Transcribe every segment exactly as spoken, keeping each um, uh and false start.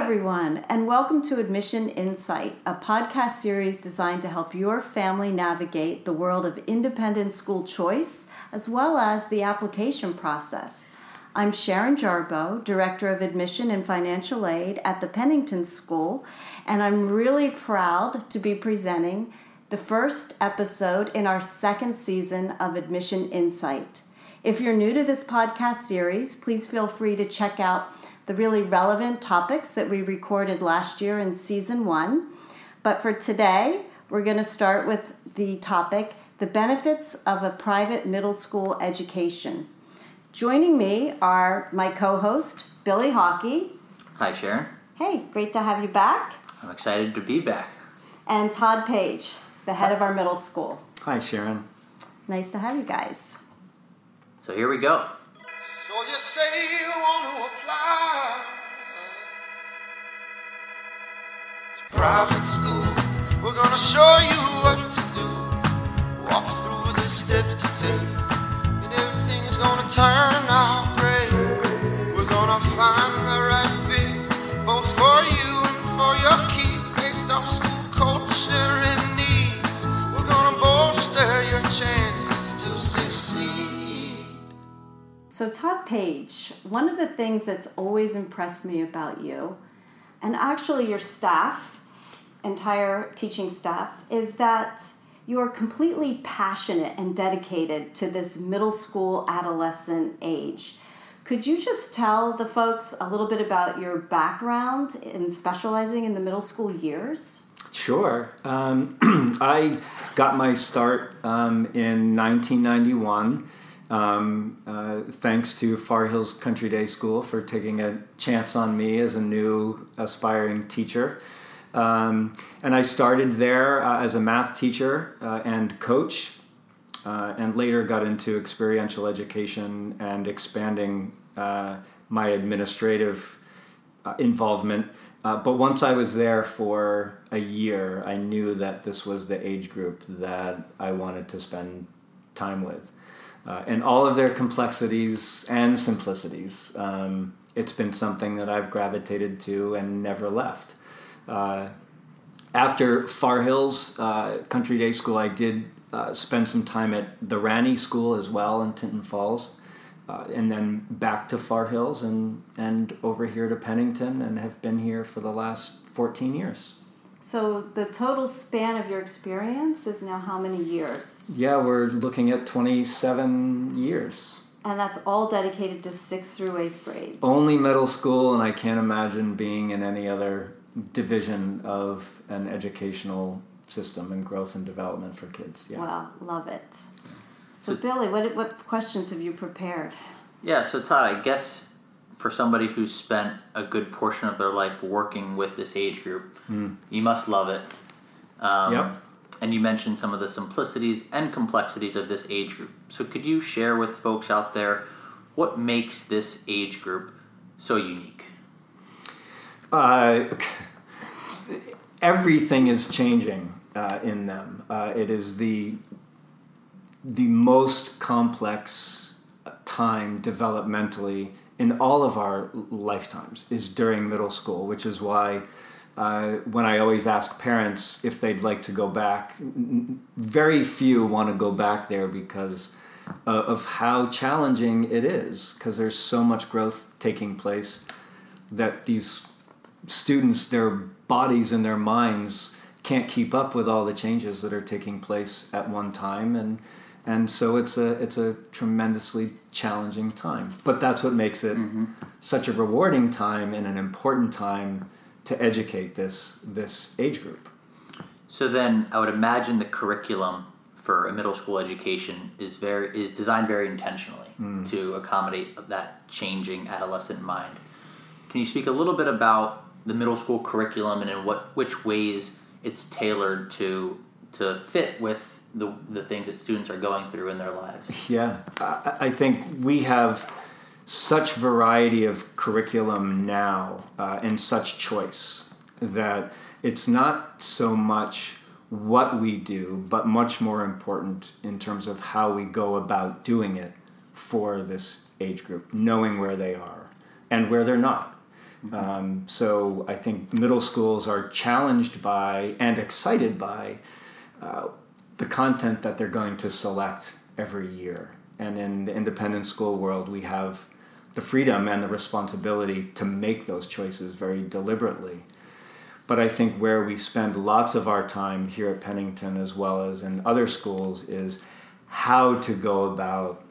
everyone, and welcome to Admission Insight, a podcast series designed to help your family navigate the world of independent school choice, as well as the application process. I'm Sharon Jarbo, Director of Admission and Financial Aid at the Pennington School, and I'm really proud to be presenting the first episode in our second season of Admission Insight. If you're new to this podcast series, please feel free to check out the really relevant topics that we recorded last year in season one. But for today, we're going to start with the topic, the benefits of a private middle school education. Joining me are my co-host, Billy Hockey. Hi, Sharon. Hey, great to have you back. I'm excited to be back. And Todd Page, the head of our middle school. Hi, Sharon. Nice to have you guys. So here we go. So you say you want to apply to private school. We're gonna show you what to do. Walk through the steps to take, and everything's gonna turn out great. We're gonna find the right fit, both for you and for your kids, based off school culture and needs. We're gonna bolster your chances to succeed. So Todd Page, one of the things that's always impressed me about you, and actually your staff, entire teaching staff, is that you are completely passionate and dedicated to this middle school adolescent age. Could you just tell the folks a little bit about your background in specializing in the middle school years? Sure. Um, I got my start um, in nineteen ninety-one. Um, uh, thanks to Far Hills Country Day School for taking a chance on me as a new aspiring teacher. Um, and I started there uh, as a math teacher uh, and coach, uh, and later got into experiential education and expanding uh, my administrative uh, involvement. Uh, but once I was there for a year, I knew that this was the age group that I wanted to spend time with. Uh, and all of their complexities and simplicities. Um, it's been something that I've gravitated to and never left. Uh, after Far Hills uh, Country Day School, I did uh, spend some time at the Ranney School as well in Tinton Falls, uh, and then back to Far Hills and, and over here to Pennington, and have been here for the last fourteen years. So the total span of your experience is now how many years? Yeah, we're looking at twenty-seven years. And that's all dedicated to sixth through eighth grades? Only middle school, and I can't imagine being in any other division of an educational system and growth and development for kids. Yeah. Wow, love it. So Billy, what what questions have you prepared? Yeah, so Todd, I guess for somebody who's spent a good portion of their life working with this age group, mm. you must love it. Um, yep. And you mentioned some of the simplicities and complexities of this age group. So could you share with folks out there what makes this age group so unique? Uh, everything is changing uh, in them. Uh, it is the the most complex time developmentally in all of our lifetimes is during middle school, which is why uh, when I always ask parents if they'd like to go back, very few want to go back there because uh, of how challenging it is, because there's so much growth taking place that these students, their bodies and their minds can't keep up with all the changes that are taking place at one time, and And so it's a it's a tremendously challenging time. But that's what makes it mm-hmm. such a rewarding time and an important time to educate this this age group. So then I would imagine the curriculum for a middle school education is very is designed very intentionally mm. to accommodate that changing adolescent mind. Can you speak a little bit about the middle school curriculum and in what which ways it's tailored to to fit with the the things that students are going through in their lives? Yeah, I, I think we have such variety of curriculum now uh, and such choice that it's not so much what we do, but much more important in terms of how we go about doing it for this age group, knowing where they are and where they're not. Mm-hmm. Um, so I think middle schools are challenged by and excited by uh, the content that they're going to select every year. And in the independent school world, we have the freedom and the responsibility to make those choices very deliberately. But I think where we spend lots of our time here at Pennington as well as in other schools is how to go about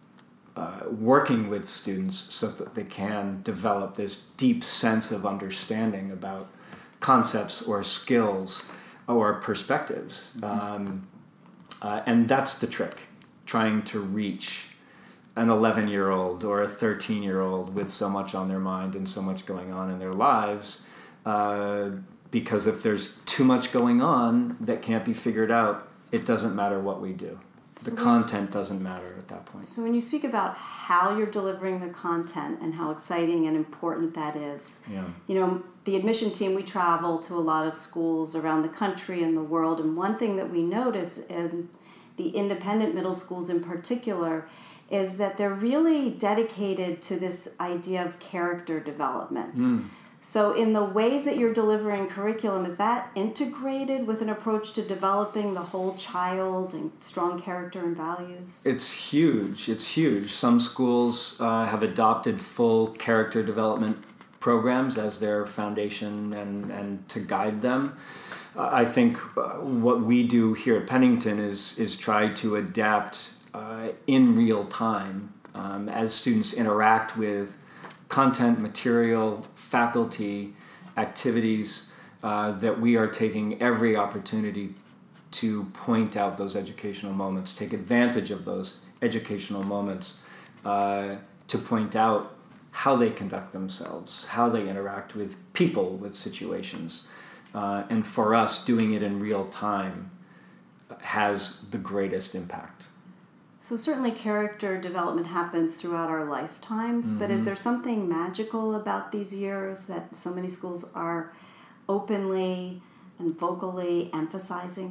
uh, working with students so that they can develop this deep sense of understanding about concepts or skills or perspectives. Mm-hmm. Um, uh, and that's the trick, trying to reach an eleven-year-old or a thirteen-year-old with so much on their mind and so much going on in their lives. Uh, because if there's too much going on that can't be figured out, it doesn't matter what we do. The so content doesn't matter at that point. So when you speak about how you're delivering the content and how exciting and important that is, yeah. you know, the admission team, we travel to a lot of schools around the country and the world, and one thing that we notice in the independent middle schools in particular is that they're really dedicated to this idea of character development. Mm. So in the ways that you're delivering curriculum, is that integrated with an approach to developing the whole child and strong character and values? It's huge. It's huge. Some schools uh, have adopted full character development programs as their foundation and, and to guide them. Uh, I think uh, what we do here at Pennington is, is try to adapt uh, in real time um, as students interact with content, material, faculty, activities, uh, that we are taking every opportunity to point out those educational moments, take advantage of those educational moments uh, to point out how they conduct themselves, how they interact with people, with situations. Uh, and for us, doing it in real time has the greatest impact. So certainly character development happens throughout our lifetimes, mm-hmm. but is there something magical about these years that so many schools are openly and vocally emphasizing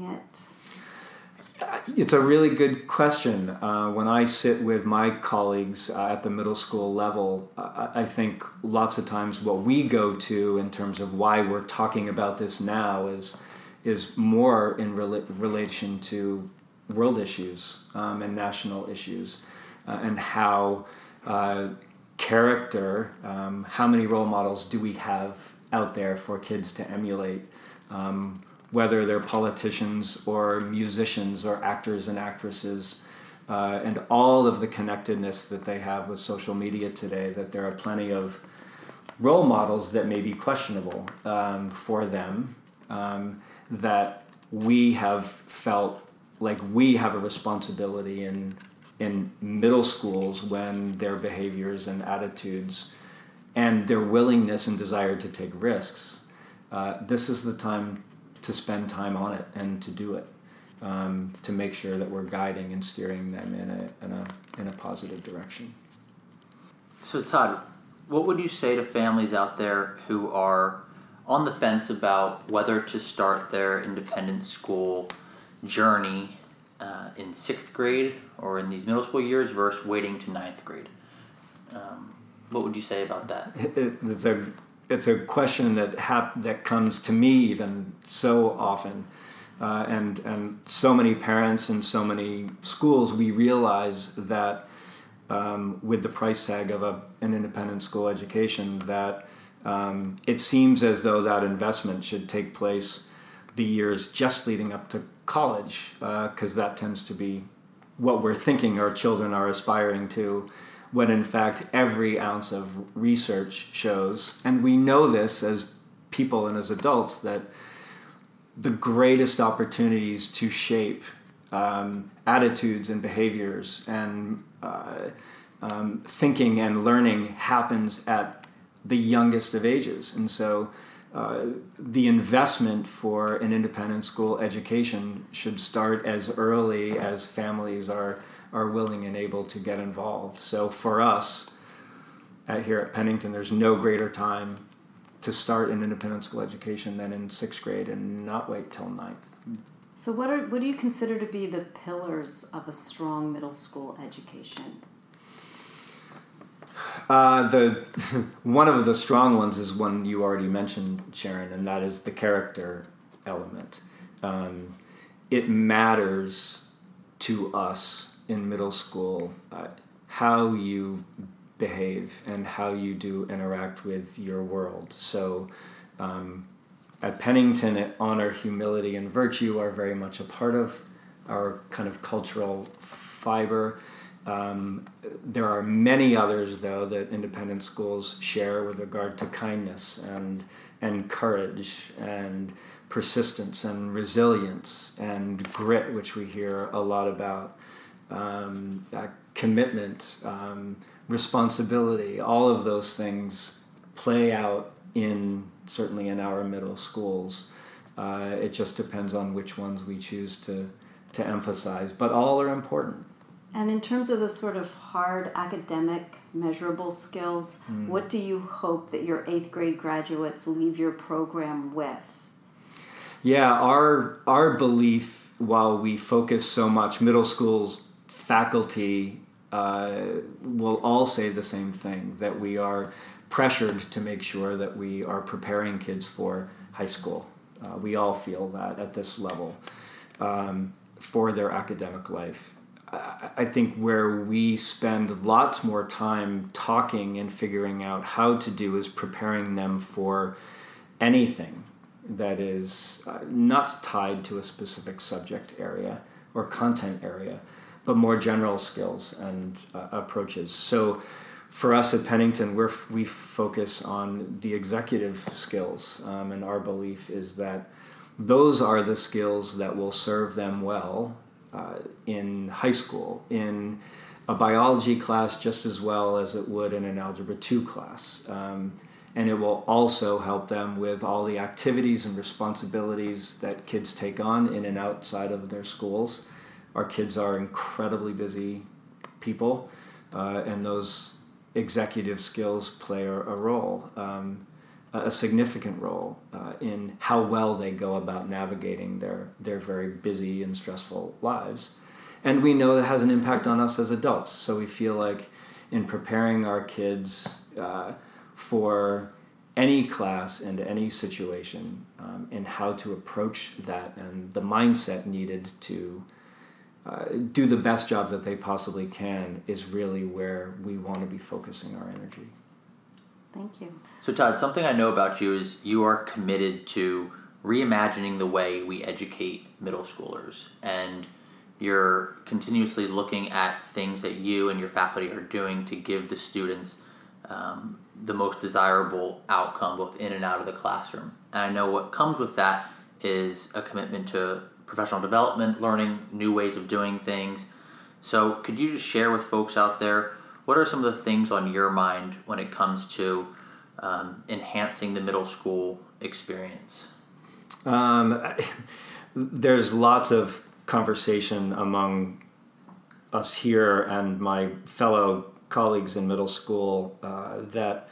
it? It's a really good question. Uh, when I sit with my colleagues uh, at the middle school level, uh, I think lots of times what we go to in terms of why we're talking about this now is, is more in rela- relation to world issues um, and national issues, uh, and how uh, character, um, how many role models do we have out there for kids to emulate, um, whether they're politicians or musicians or actors and actresses, uh, and all of the connectedness that they have with social media today, that there are plenty of role models that may be questionable um, for them, um, that we have felt like we have a responsibility in in middle schools when their behaviors and attitudes and their willingness and desire to take risks, uh, this is the time to spend time on it and to do it, um, to make sure that we're guiding and steering them in a in a in a positive direction. So Todd, what would you say to families out there who are on the fence about whether to start their independent school journey uh, in sixth grade or in these middle school years versus waiting to ninth grade? Um, what would you say about that? It, it's a it's a question that hap- that comes to me even so often, uh, and and so many parents and so many schools, we realize that um, with the price tag of a, an independent school education, that um, it seems as though that investment should take place the years just leading up to college, because uh, that tends to be what we're thinking our children are aspiring to, when in fact every ounce of research shows, and we know this as people and as adults, that the greatest opportunities to shape um, attitudes and behaviors and uh, um, thinking and learning happens at the youngest of ages. And so Uh, the investment for an independent school education should start as early as families are are willing and able to get involved. So for us at, here at Pennington, there's no greater time to start an independent school education than in sixth grade and not wait till ninth. So what are what do you consider to be the pillars of a strong middle school education? Uh, the one of the strong ones is one you already mentioned, Sharon, and that is the character element. Um, it matters to us in middle school uh, how you behave and how you do interact with your world. So um, at Pennington, honor, humility, and virtue are very much a part of our kind of cultural fiber. Um, there are many others, though, that independent schools share with regard to kindness and and courage and persistence and resilience and grit, which we hear a lot about, um, uh, commitment, um, responsibility. All of those things play out in certainly in our middle schools. Uh, it just depends on which ones we choose to to emphasize, but all are important. And in terms of the sort of hard academic measurable skills, mm. what do you hope that your eighth grade graduates leave your program with? Yeah, our our belief, while we focus so much, middle school's faculty uh, will all say the same thing, that we are pressured to make sure that we are preparing kids for high school. Uh, we all feel that at this level um, for their academic life. I think where we spend lots more time talking and figuring out how to do is preparing them for anything that is uh, not tied to a specific subject area or content area, but more general skills and uh, approaches. So for us at Pennington, we're, we focus on the executive skills, um, and our belief is that those are the skills that will serve them well Uh, in high school, in a biology class just as well as it would in an Algebra two class. Um, and it will also help them with all the activities and responsibilities that kids take on in and outside of their schools. Our kids are incredibly busy people, uh, and those executive skills play a, a role. Um, a significant role uh, in how well they go about navigating their, their very busy and stressful lives. And we know that has an impact on us as adults. So we feel like in preparing our kids uh, for any class and any situation um, and how to approach that and the mindset needed to uh, do the best job that they possibly can is really where we want to be focusing our energy. Thank you. So Todd, something I know about you is you are committed to reimagining the way we educate middle schoolers, and you're continuously looking at things that you and your faculty are doing to give the students um, the most desirable outcome both in and out of the classroom. And I know what comes with that is a commitment to professional development, learning new ways of doing things. So could you just share with folks out there, what are some of the things on your mind when it comes to um, enhancing the middle school experience? Um, there's lots of conversation among us here and my fellow colleagues in middle school uh, that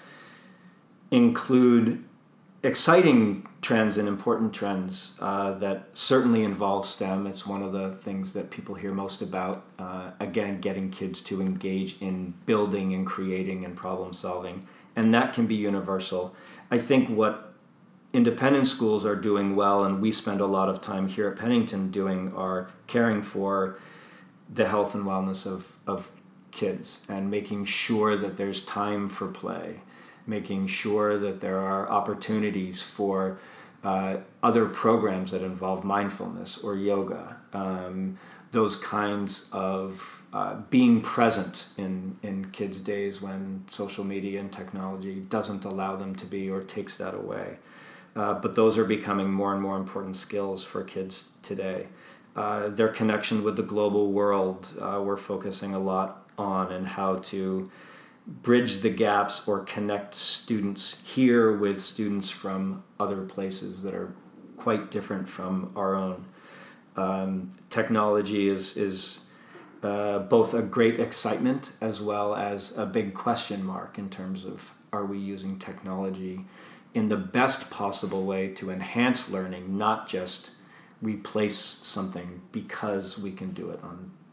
include exciting trends and important trends uh, that certainly involve STEM. It's one of the things that people hear most about. Uh, again, getting kids to engage in building and creating and problem solving. And that can be universal. I think what independent schools are doing well, and we spend a lot of time here at Pennington doing, are caring for the health and wellness of, of kids and making sure that there's time for play, making sure that there are opportunities for uh, other programs that involve mindfulness or yoga, um, those kinds of uh, being present in, in kids' days when social media and technology doesn't allow them to be or takes that away. Uh, but those are becoming more and more important skills for kids today. Uh, their connection with the global world, uh, we're focusing a lot on, and how to bridge the gaps or connect students here with students from other places that are quite different from our own. Um, technology is is uh, both a great excitement as well as a big question mark in terms of, are we using technology in the best possible way to enhance learning, not just replace something because we can do it on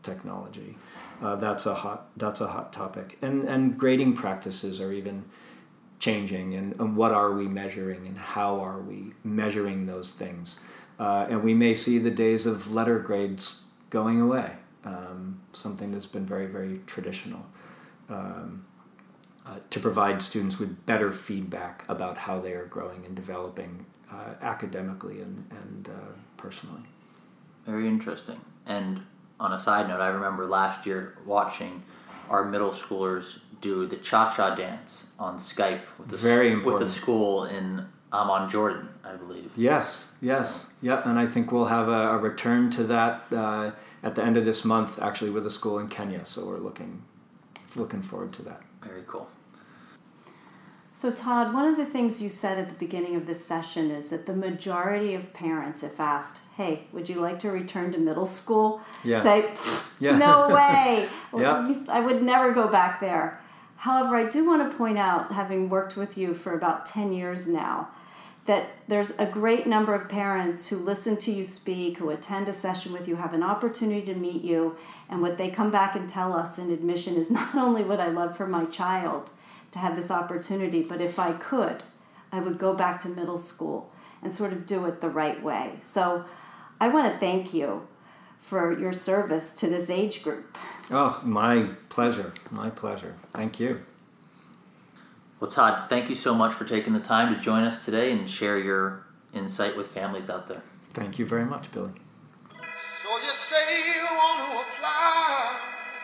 technology. Uh, that's a hot that's a hot topic, and and grading practices are even changing, and, and what are we measuring, and how are we measuring those things, uh, and we may see the days of letter grades going away. Um, something that's been very very traditional, um, uh, to provide students with better feedback about how they are growing and developing uh, academically and and uh, personally. Very interesting. And on a side note, I remember last year watching our middle schoolers do the cha-cha dance on Skype with the, Very with important. the school in Amman, Jordan, I believe. Yes, yes, so. yeah, and I think we'll have a, a return to that uh, at the end of this month, actually, with a school in Kenya. So we're looking looking forward to that. Very cool. So Todd, one of the things you said at the beginning of this session is that the majority of parents, if asked, hey, would you like to return to middle school? Yeah. Say, yeah. no way. Yeah. I would never go back there. However, I do want to point out, having worked with you for about ten years now, that there's a great number of parents who listen to you speak, who attend a session with you, have an opportunity to meet you, and what they come back and tell us in admission is not only what I love for my child, to have this opportunity, but if I could, I would go back to middle school and sort of do it the right way. So I want to thank you for your service to this age group. Oh, my pleasure. My pleasure. Thank you. Well, Todd, thank you so much for taking the time to join us today and share your insight with families out there. Thank you very much, Billy. So you say you want to apply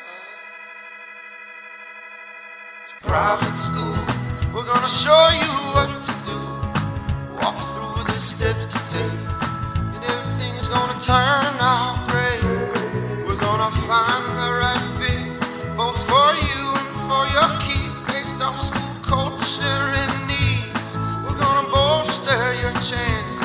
to private school. We're gonna show you what to do. Walk through the stiff to take, and everything's gonna turn out great. We're gonna find the right fit, both for you and for your kids, based off school culture and needs. We're gonna bolster your chances